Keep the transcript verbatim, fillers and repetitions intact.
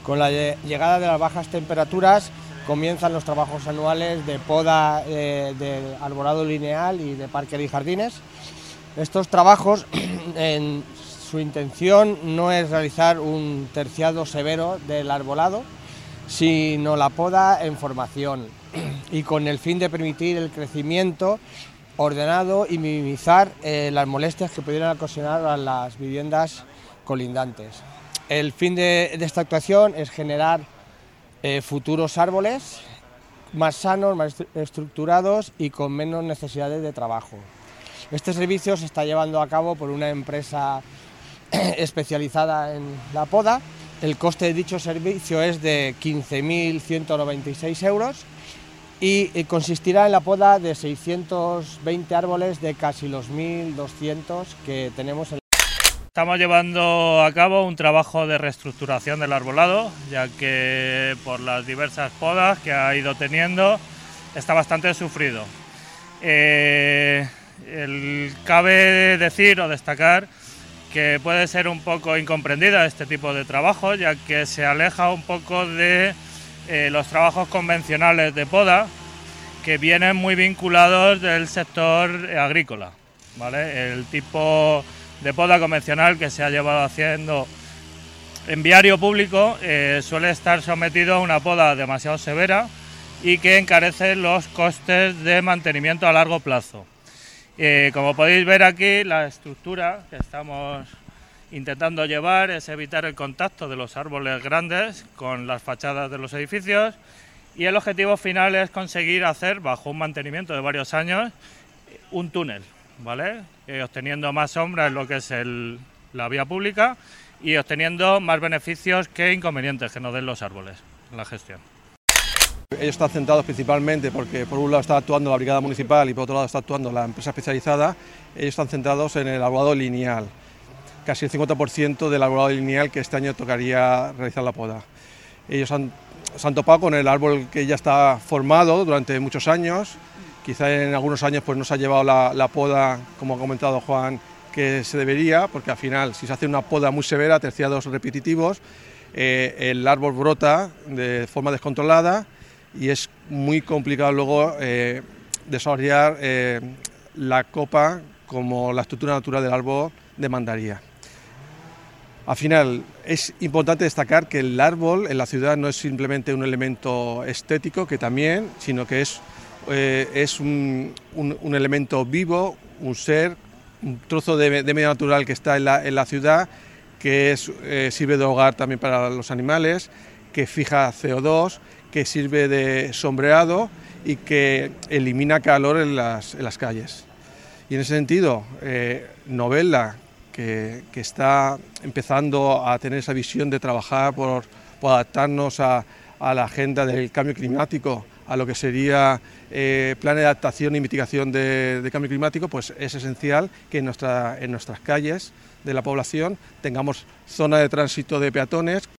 Con la llegada de las bajas temperaturas comienzan los trabajos anuales de poda eh, de arbolado lineal y de parques y jardines. Estos trabajos, en su intención no es realizar un terciado severo del arbolado, sino la poda en formación y con el fin de permitir el crecimiento ordenado y minimizar eh, las molestias que pudieran ocasionar a las viviendas colindantes. El fin de, de esta actuación es generar eh, futuros árboles más sanos, más estructurados y con menos necesidades de trabajo. Este servicio se está llevando a cabo por una empresa especializada en la poda. El coste de dicho servicio es de quince mil ciento noventa y seis euros y consistirá en la poda de seiscientos veinte árboles de casi los mil doscientos que tenemos en. Estamos llevando a cabo un trabajo de reestructuración del arbolado, ya que por las diversas podas que ha ido teniendo está bastante sufrido. Eh, el, cabe decir o destacar que puede ser un poco incomprendida este tipo de trabajo, ya que se aleja un poco de eh, los trabajos convencionales de poda que vienen muy vinculados del sector agrícola, ¿vale? El tipo de poda convencional que se ha llevado haciendo en viario público eh, suele estar sometido a una poda demasiado severa y que encarece los costes de mantenimiento a largo plazo. Eh, como podéis ver aquí, la estructura que estamos intentando llevar es evitar el contacto de los árboles grandes con las fachadas de los edificios y el objetivo final es conseguir hacer, bajo un mantenimiento de varios años, un túnel, ¿vale? Eh, obteniendo más sombra en lo que es el, la vía pública y obteniendo más beneficios que inconvenientes que nos den los árboles en la gestión. Ellos están centrados principalmente porque por un lado está actuando la brigada municipal y por otro lado está actuando la empresa especializada. Ellos están centrados en el arbolado lineal, casi el cincuenta por ciento del arbolado lineal que este año tocaría realizar la poda. Ellos han, se han topado con el árbol que ya está formado durante muchos años. Quizá en algunos años pues no se ha llevado la, la poda, como ha comentado Juan, que se debería, porque al final si se hace una poda muy severa, terciados repetitivos, eh, el árbol brota de forma descontrolada y es muy complicado luego eh, desarrollar eh, la copa como la estructura natural del árbol demandaría. Al final es importante destacar que el árbol en la ciudad no es simplemente un elemento estético, que también, sino que es, eh, es un, un, un elemento vivo, un ser, un trozo de, de medio natural que está en la, en la ciudad, que es, eh, sirve de hogar también para los animales, que fija C O dos, que sirve de sombreado y que elimina calor en las, en las calles. Y en ese sentido, eh, Novelda, que, que está empezando a tener esa visión de trabajar por, por adaptarnos a, a la agenda del cambio climático, a lo que sería eh, plan de adaptación y mitigación de, de cambio climático, pues es esencial que en, nuestra, en nuestras calles de la población tengamos zona de tránsito de peatones.